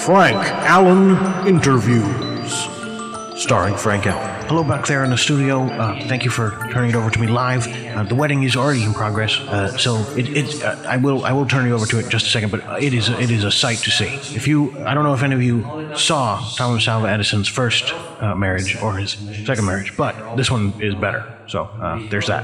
Frank Allen Interviews, starring Frank Allen. Hello back there in the studio. Thank you for turning it over to me live. The wedding is already in progress, so I will turn you over to it in just a second. But it is a sight to see. I don't know if any of you saw Thomas Alva Edison's first marriage or his second marriage, but this one is better. So there's that.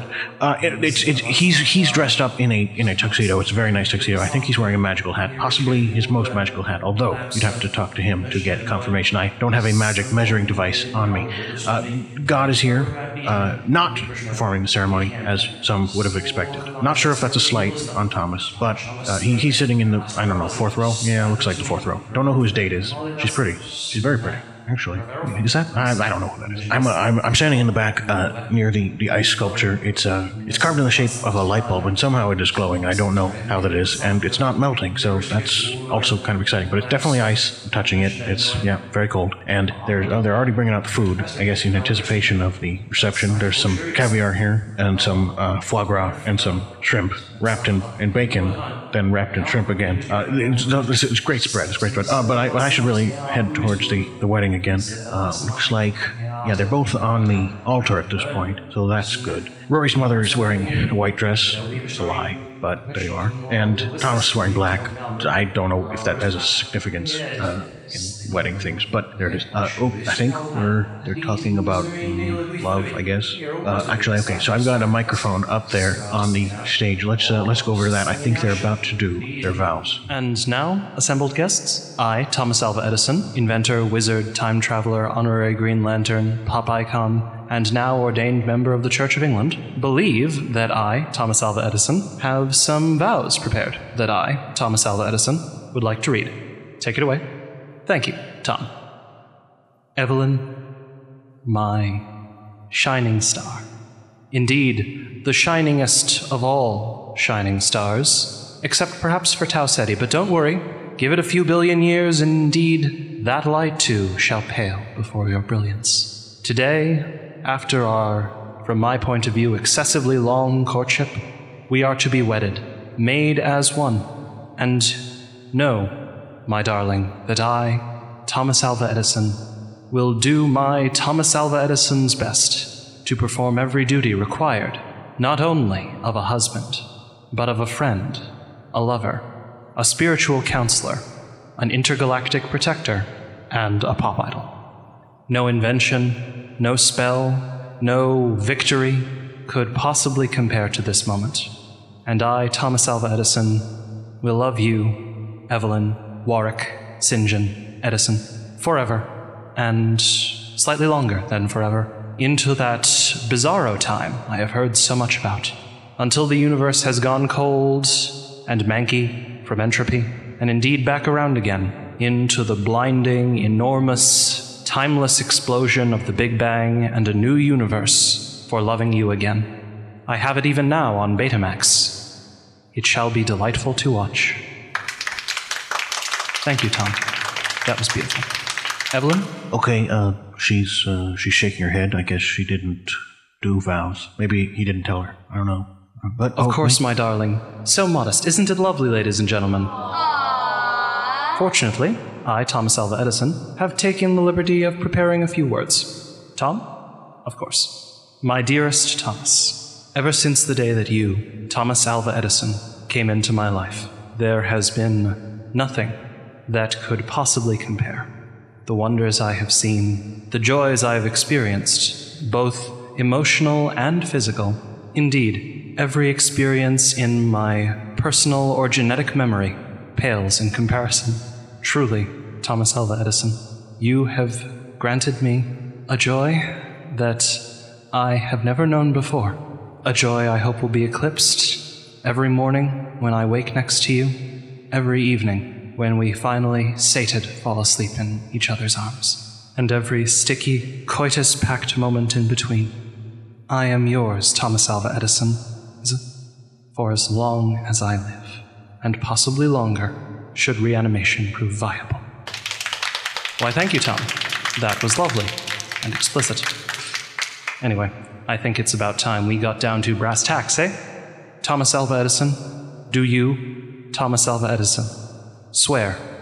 He's dressed up in a tuxedo. It's a very nice tuxedo. I think he's wearing a magical hat, possibly his most magical hat. Although you'd have to talk to him to get confirmation. I don't have a magic measuring device on me. God is here, not performing the ceremony as some would have expected. Not sure if that's a slight on Thomas, but he's sitting in the, I don't know, fourth row? Yeah, looks like the fourth row. Don't know who his date is. She's pretty. She's very pretty. Actually, is that? I don't know who that is. I'm standing in the back near the ice sculpture. It's carved in the shape of a light bulb, and somehow it is glowing. I don't know how that is, and it's not melting, so that's also kind of exciting. But it's definitely ice. I'm touching it. It's very cold. And they're already bringing out the food. I guess in anticipation of the reception. There's some caviar here and some foie gras and some shrimp wrapped in bacon, then wrapped in shrimp again. It's great spread. It's great spread. But I should really head towards the wedding again. Looks like, they're both on the altar at this point, so that's good. Rory's mother is wearing a white dress. It's a lie, but there you are. And Thomas is wearing black. I don't know if that has a significance in wedding things, but there it is. I think they're talking about love, I guess. Actually, okay, so I've got a microphone up there on the stage. Let's go over to that. I think they're about to do their vows. And now, assembled guests, I, Thomas Alva Edison, inventor, wizard, time traveler, honorary Green Lantern, pop icon, and now ordained member of the Church of England, believe that I, Thomas Alva Edison, have some vows prepared that I, Thomas Alva Edison, would like to read. Take it away. Thank you, Tom. Evelyn, my shining star. Indeed, the shiningest of all shining stars, except perhaps for Tau Ceti, but don't worry, give it a few billion years, and indeed, that light too shall pale before your brilliance. Today, after our, from my point of view, excessively long courtship, we are to be wedded, made as one, and know, my darling, that I, Thomas Alva Edison, will do my Thomas Alva Edison's best to perform every duty required, not only of a husband, but of a friend, a lover, a spiritual counselor, an intergalactic protector, and a pop idol. No invention, no spell, no victory could possibly compare to this moment. And I, Thomas Alva Edison, will love you, Evelyn, Warwick, St. John, Edison, forever, and slightly longer than forever, into that bizarro time I have heard so much about, until the universe has gone cold and manky from entropy, and indeed back around again, into the blinding, enormous, timeless explosion of the Big Bang and a new universe for loving you again. I have it even now on Betamax. It shall be delightful to watch. Thank you, Tom. That was beautiful. Evelyn? Okay, she's shaking her head. I guess she didn't do vows. Maybe he didn't tell her. I don't know. But of course, my darling. So modest. Isn't it lovely, ladies and gentlemen? Fortunately, I, Thomas Alva Edison, have taken the liberty of preparing a few words. Tom? Of course. My dearest Thomas, ever since the day that you, Thomas Alva Edison, came into my life, there has been nothing that could possibly compare. The wonders I have seen, the joys I have experienced, both emotional and physical. Indeed, every experience in my personal or genetic memory pales in comparison. Truly, Thomas Alva Edison, you have granted me a joy that I have never known before. A joy I hope will be eclipsed every morning when I wake next to you, every evening when we finally, sated, fall asleep in each other's arms, and every sticky, coitus-packed moment in between. I am yours, Thomas Alva Edison, for as long as I live, and possibly longer, should reanimation prove viable. Why, thank you, Tom. That was lovely and explicit. Anyway, I think it's about time we got down to brass tacks, eh? Thomas Alva Edison, do you, Thomas Alva Edison, swear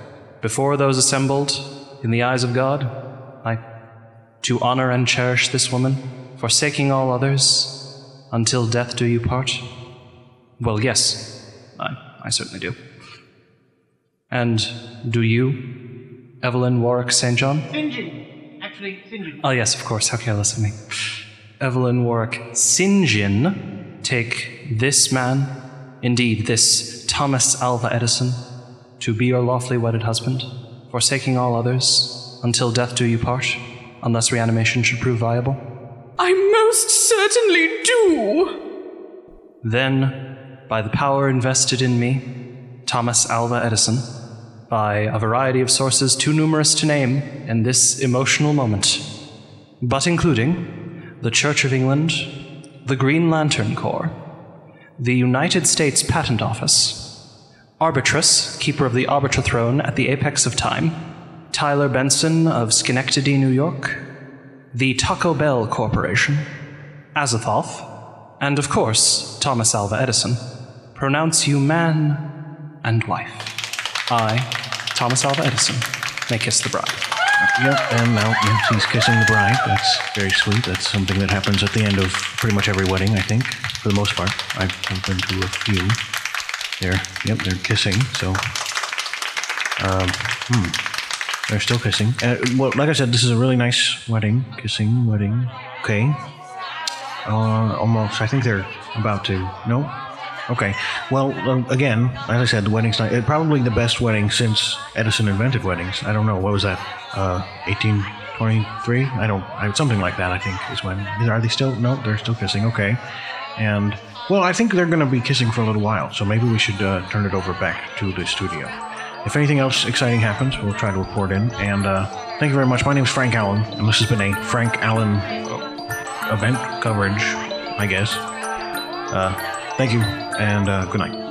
before those assembled, in the eyes of God, to honor and cherish this woman, forsaking all others, until death do you part? Well, yes, I certainly do. And do you, Evelyn Warwick St. John? St. John. Actually, St. John. Oh, yes, of course. How careless of me. Evelyn Warwick St. John, take this man, indeed, this Thomas Alva Edison, to be your lawfully wedded husband, forsaking all others, until death do you part, unless reanimation should prove viable? I most certainly do. Then, by the power invested in me, Thomas Alva Edison, by a variety of sources too numerous to name in this emotional moment, but including the Church of England, the Green Lantern Corps, the United States Patent Office, Arbitrus, keeper of the Arbitrathrone at the apex of time, Tyler Benson of Schenectady, New York, the Taco Bell Corporation, Azathoth, and of course, Thomas Alva Edison, pronounce you man and wife. I, Thomas Alva Edison, may kiss the bride. Yep, and now yes, he's kissing the bride. That's very sweet. That's something that happens at the end of pretty much every wedding, I think, for the most part. I've been to a few. They're kissing, so... They're still kissing. Well, like I said, this is a really nice wedding. Kissing, wedding. Okay. Almost. I think they're about to... No? Okay. Well, again, as I said, the wedding's not... probably the best wedding since Edison invented weddings. I don't know. What was that? 1823? Something like that, I think, is when... Are they still... No, they're still kissing. Okay. And... Well, I think they're going to be kissing for a little while, so maybe we should turn it over back to the studio. If anything else exciting happens, we'll try to report in. And thank you very much. My name is Frank Allen, and this has been a Frank Allen event coverage, I guess. Thank you, and good night.